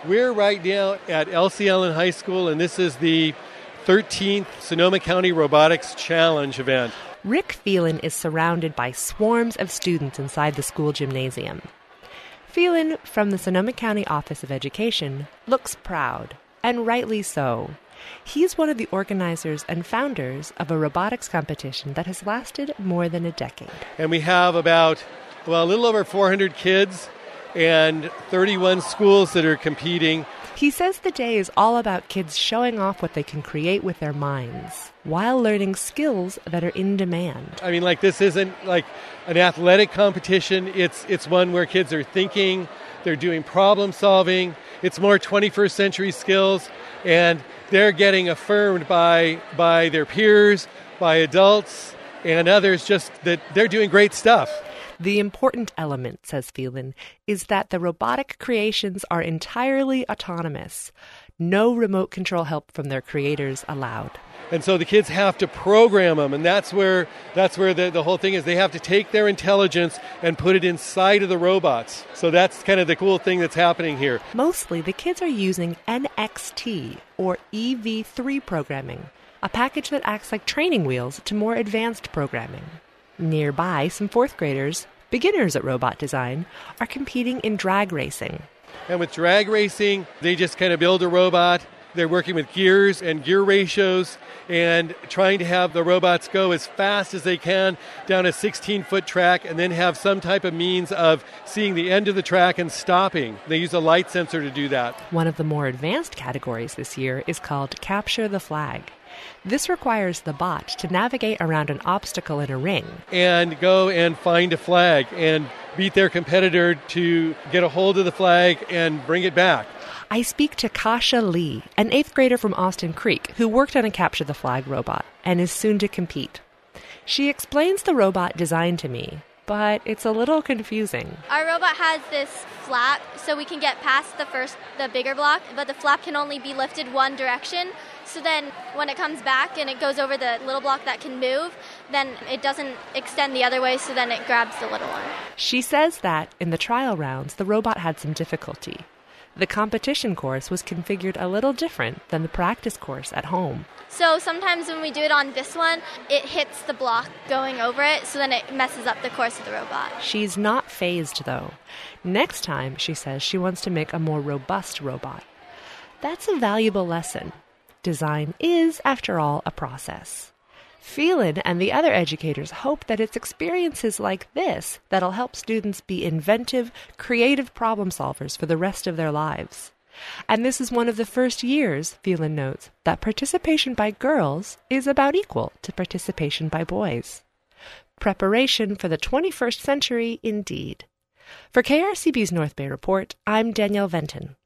We're right now at Elsie Allen High School, and this is the 13th Sonoma County Robotics Challenge event. Rick Phelan is surrounded by swarms of students inside the school gymnasium. Phelan, from the Sonoma County Office of Education, looks proud, and rightly so. He's one of the organizers and founders of a robotics competition that has lasted more than a decade. And we have a little over 400 kids and 31 schools that are competing. He says the day is all about kids showing off what they can create with their minds while learning skills that are in demand. I mean, this isn't like an athletic competition. It's one where kids are thinking, they're doing problem solving. It's more 21st century skills, and they're getting affirmed by their peers, by adults, and others, just that they're doing great stuff. The important element, says Phelan, is that the robotic creations are entirely autonomous. No remote control help from their creators allowed. And so the kids have to program them, and that's where the whole thing is. They have to take their intelligence and put it inside of the robots. So that's kind of the cool thing that's happening here. Mostly, the kids are using NXT, or EV3 programming, a package that acts like training wheels to more advanced programming. Nearby, some fourth graders, beginners at robot design, are competing in drag racing. And with drag racing, they just kind of build a robot. They're working with gears and gear ratios and trying to have the robots go as fast as they can down a 16-foot track and then have some type of means of seeing the end of the track and stopping. They use a light sensor to do that. One of the more advanced categories this year is called Capture the Flag. This requires the bot to navigate around an obstacle in a ring and go and find a flag and beat their competitor to get a hold of the flag and bring it back. I speak to Kasha Lee, an 8th grader from Austin Creek who worked on a Capture the Flag robot and is soon to compete. She explains the robot design to me, but it's a little confusing. Our robot has this flap, so we can get past the bigger block, but the flap can only be lifted one direction. So then when it comes back and it goes over the little block that can move, then it doesn't extend the other way, so then it grabs the little one. She says that in the trial rounds, the robot had some difficulty. The competition course was configured a little different than the practice course at home. So sometimes when we do it on this one, it hits the block going over it, so then it messes up the course of the robot. She's not fazed, though. Next time, she says she wants to make a more robust robot. That's a valuable lesson. Design is, after all, a process. Phelan and the other educators hope that it's experiences like this that'll help students be inventive, creative problem solvers for the rest of their lives. And this is one of the first years, Phelan notes, that participation by girls is about equal to participation by boys. Preparation for the 21st century, indeed. For KRCB's North Bay Report, I'm Danielle Venton.